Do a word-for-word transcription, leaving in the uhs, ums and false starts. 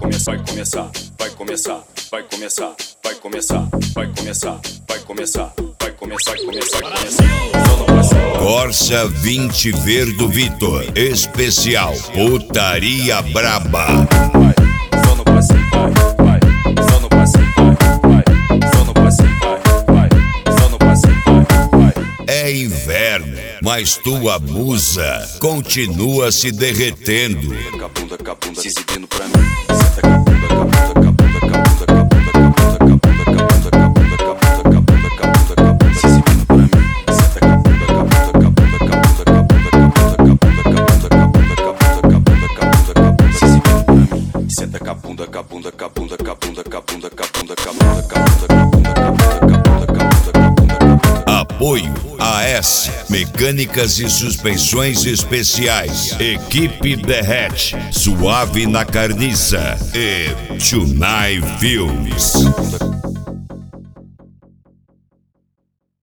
começar, vai começar, vai começar, vai começar, vai começar, vai começar, vai começar, vai começar, vai começar, vai começar. Corsa vinte Verdo Vitor, especial Putaria Braba. Vai, só no passinho, vai, vai, só no passinho, vai, vai, só no passinho, vai, vai, só no passinho, vai, vai. É inverno, mas tua musa continua se derretendo. Com a bunda, com a bunda, se exibindo pra mim. Senta com a bunda, com a bunda, com a bunda, com a bunda, com a bunda, com a bunda, com a bunda, com a bunda, com a bunda, com a bunda, com a bunda, com a bunda, com a bunda, se exibindo pra mim. Senta com a bunda, com a bunda, com a bunda, com a bunda, com a bunda, com a bunda, com a bunda, com a bunda, com a bunda, com a bunda, com a bunda, com a bunda, se exibindo pra mim. Senta com a bunda, com a bunda, com a bunda, com a bunda, com a bunda, com a bunda, com a bunda, com a bunda, com a bunda, com a bunda, com a bunda, com a bunda. Apoio A S Mecânicas e Suspensões Especiais, Equipe Derrete, Suave na Carniça e Tunai Filmes.